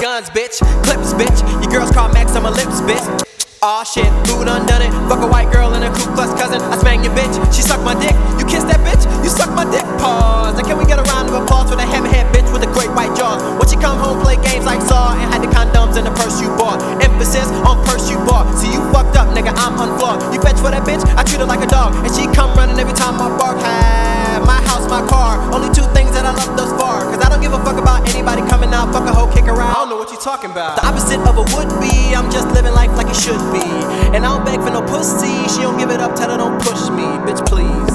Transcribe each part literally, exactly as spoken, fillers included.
guns, bitch. Clips, bitch. Your girls call Max on my lips, bitch. Aw shit, food undone it. Fuck a white girl and a Ku Klux cousin. I smack your bitch, she suck my dick. You kiss that bitch, you suck my dick. Pause. And can we get a round of applause for the hammerhead bitch with the great white jaws? When she come home, play games like Saw and had the condoms in the purse you bought. Emphasis on purse you bought. See you fucked up, nigga, I'm unflawed. You fetch for that bitch, I treat her like a dog. And she come running every time I bark. Have my house, my car. Only two things that I love thus far. Cause I don't give a fuck about anybody coming out. Fuck a hoe, kick her out. I don't know what you talking about. The opposite of a would-be. I'm just living life like it should be. And I don't beg for no pussy. She don't give it up, tell her don't push me. Bitch, please.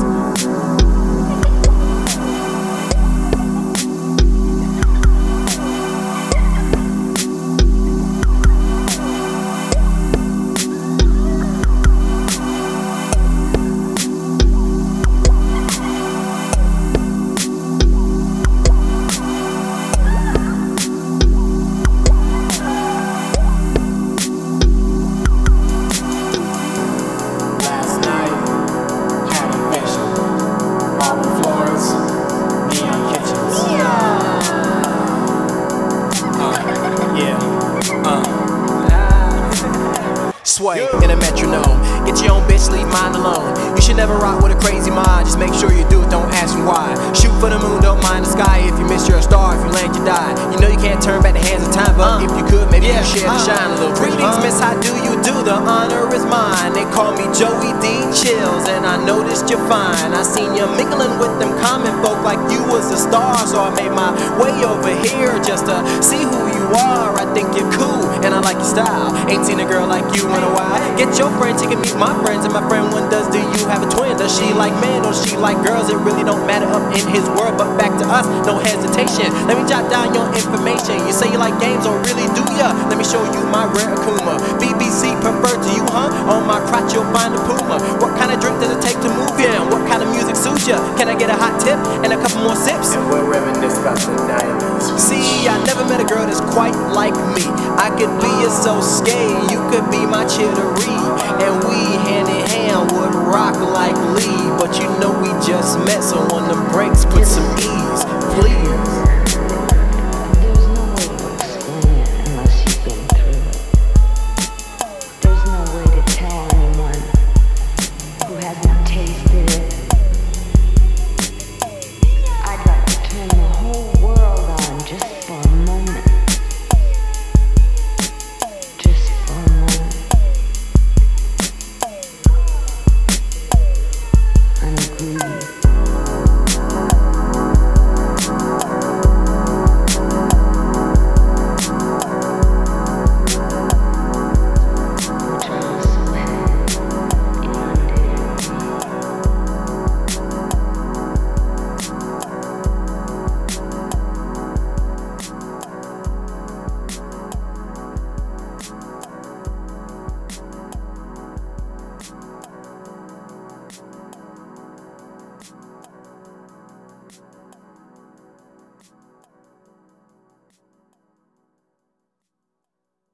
Sway in a metronome. Get your own bitch, leave mine alone. You should never rock with a crazy mind. Just make sure you do it, don't ask me why. Shoot for the moon, don't mind the sky. If you miss, you're a star. If you land, you die. You know you can't turn back the hands of time, but uh, if you could, maybe yeah, you share uh, the shine a little. Greetings, uh, miss, how do you do? The honor is mine. They call me Joey D. Chills, and I noticed you're fine. I seen you mingling with them common folk like you was a star, so I made my way over here just to see who you are. I think you're cool, and I like your style. Ain't seen a girl like you in a while. Get your friends, you can meet my friends, and my friend one does. Do you have a twin? Does she like men or she like girls? It really don't matter up in his world, but back to us, no hesitation. Let me jot down your information. You say you like games, or really do ya? Let me show you my rare Akuma. B B C preferred to you, huh? On my crotch you'll find a Puma. What kind of drink does it take to move ya? And what kind of music suits ya? Can I get a hot tip and a couple more sips? And we'll reminisce about the nineties. See, I never met a girl that's quite like me. I could be a so gay, you could be my chittery, and we hand in hand would rock like Lee. But you know we just met, so on the breaks put some ease, please.